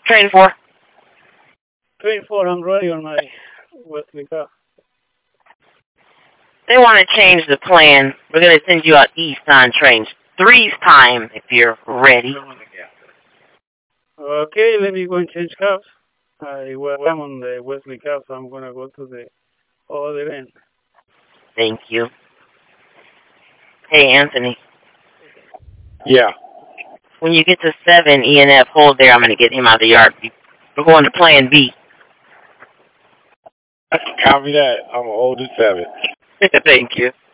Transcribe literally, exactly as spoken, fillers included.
Train four. Train four, I'm ready on my Wesley car. They want to change the plan. We're going to send you out east on train three's time if you're ready. Okay, let me go and change cars. I, well, I'm on the Wesley car, so I'm going to go to the other end. Thank you. Hey, Anthony. Yeah. When you get to seven E and F, hold there. I'm going to get him out of the yard. We're going to plan B. Copy that. I'm going to hold the seven. Thank you.